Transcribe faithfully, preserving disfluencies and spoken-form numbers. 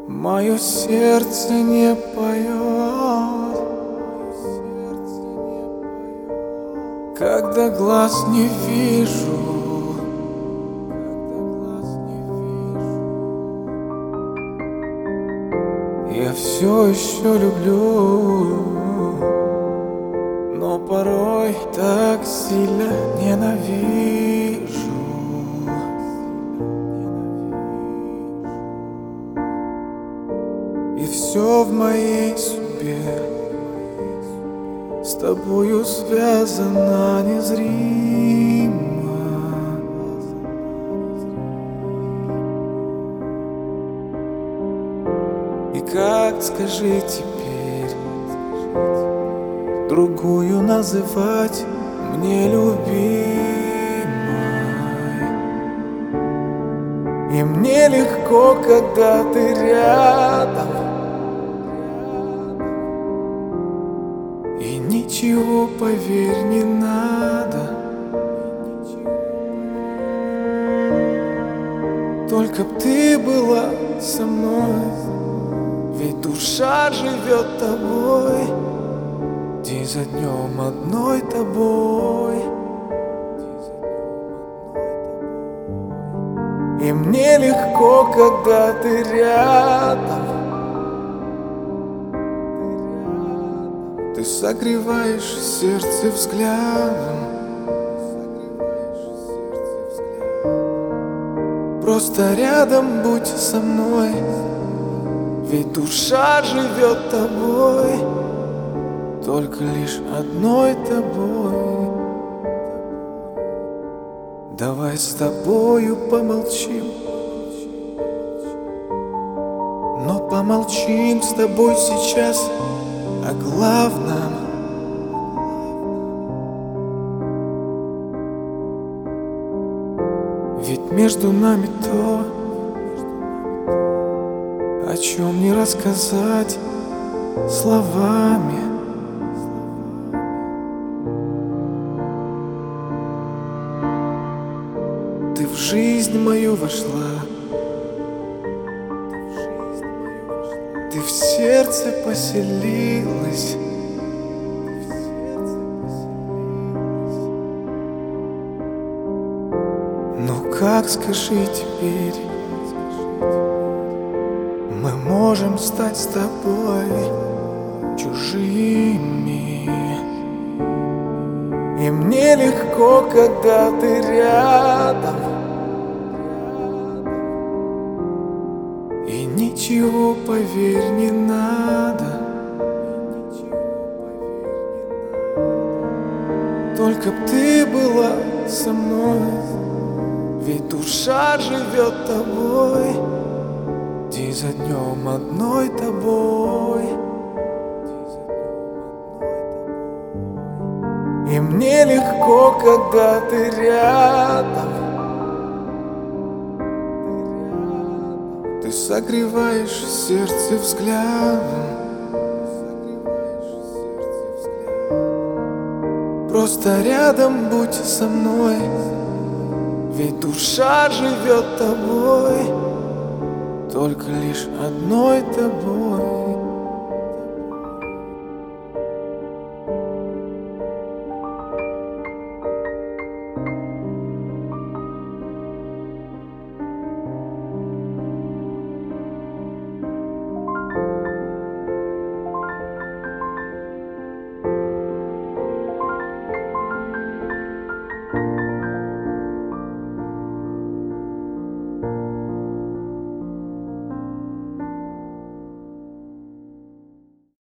Мое сердце не поет, когда глаз не вижу. Я все еще люблю, но порой так сильно ненавижу. И все в моей судьбе с тобою связано незримо. И как, скажи теперь, другую называть мне любимой? И мне легко, когда ты рядом, и ничего, поверь, не надо. Только б ты была со мной, ведь душа живет тобой, день за днем одной тобой. И мне легко, когда ты рядом, ты согреваешь сердце взглядом. Просто рядом будь со мной, ведь душа живет тобой, только лишь одной тобой. Давай с тобою помолчим, но помолчим с тобой сейчас о главном. Ведь между нами то, о чем не рассказать словами. Ты в жизнь мою вошла, ты в сердце поселилась. Ну как, скажи теперь, мы можем стать с тобой чужими? И мне легко, когда ты рядом, и ничего, поверь, не надо. Только б ты была со мной, ведь душа живет тобой, день за днем одной тобой. И мне легко, когда ты рядом, ты согреваешь сердце взглядом. Просто рядом будь со мной, ведь душа живет тобой, только лишь одной тобой.